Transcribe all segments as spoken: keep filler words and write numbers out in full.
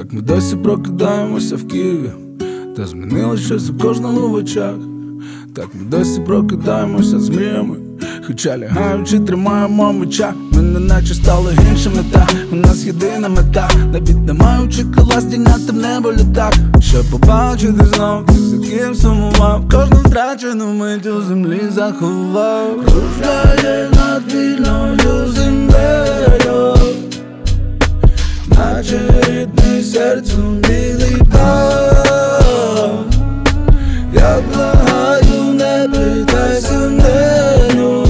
Так ми досі прокидаємося в Києві, та змінилось щось у кожному в очах. Так ми досі прокидаємося з мріями, хоча лягаючи тримаємо меча. Ми неначе стали іншими, та у нас єдина мета, не піднімаючи крила, здійняти в небо літак, щоб побачити знов тих, за ким сумував, кожну втрачену мить у землі заховав. Кружляє над вільною землею, наче рідний серцю білий пав. Я благаю, не питайся мене,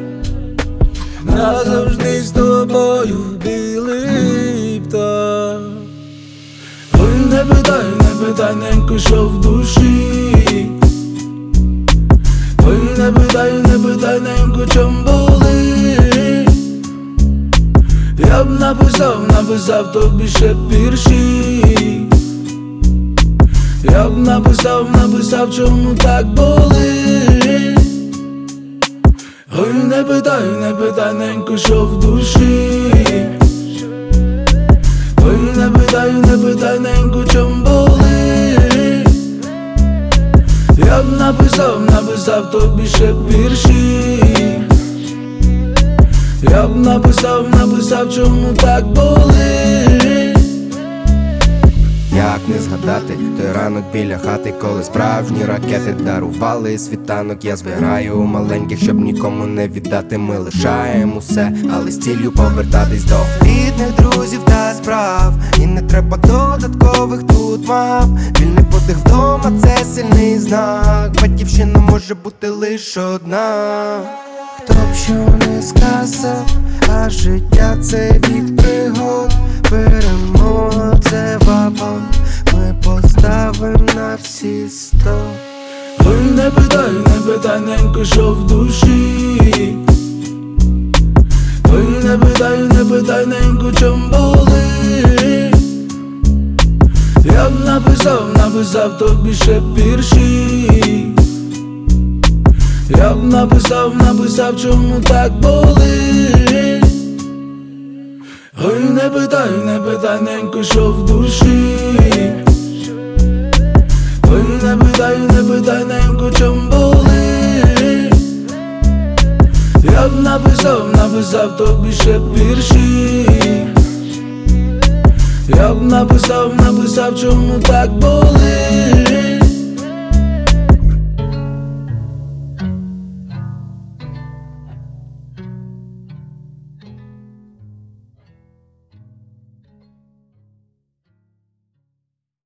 назавжди з тобою білий птах. Ой, не питай, не питай, ненько, що в душі. Ой, не питай, не питай, ненько, чом болить. Я б написав, написав тобі ще вірші. Я б написав, написав, чому так болить. Ой, не питай, не питай, ненько, що в душі. Ой, не питай, не питай, ненько, чом болить. Я б написав, написав тобі ще вірші. Я б написав, написав, чому так болить. Як не згадати той ранок біля хати, коли справжні ракети дарували світанок. Я збираю маленьких, щоб нікому не віддати. Ми лишаємо усе, але з ціллю повертатись до рідних друзів та справ. І не треба додаткових тут мап. Вільний подих вдома – це сильний знак. Батьківщина може бути лише одна. Хто б що не сказав, а життя – це від пригод. Перемога – це вапон, ми поставим на всі сто. Ой, не питай, не питай, ненько, що в душі. Ой, не питай, не питай, ненько, чом болить. Я б написав, написав тобі ще вірші. Я б написав, написав, чому так болить. Ой, не питай, не питай, ненько, що в душі. Ой, не питай, не питай, ненько, чом болить. Я б написав, написав тобі ще вірші. Я б написав, написав, чому так болить.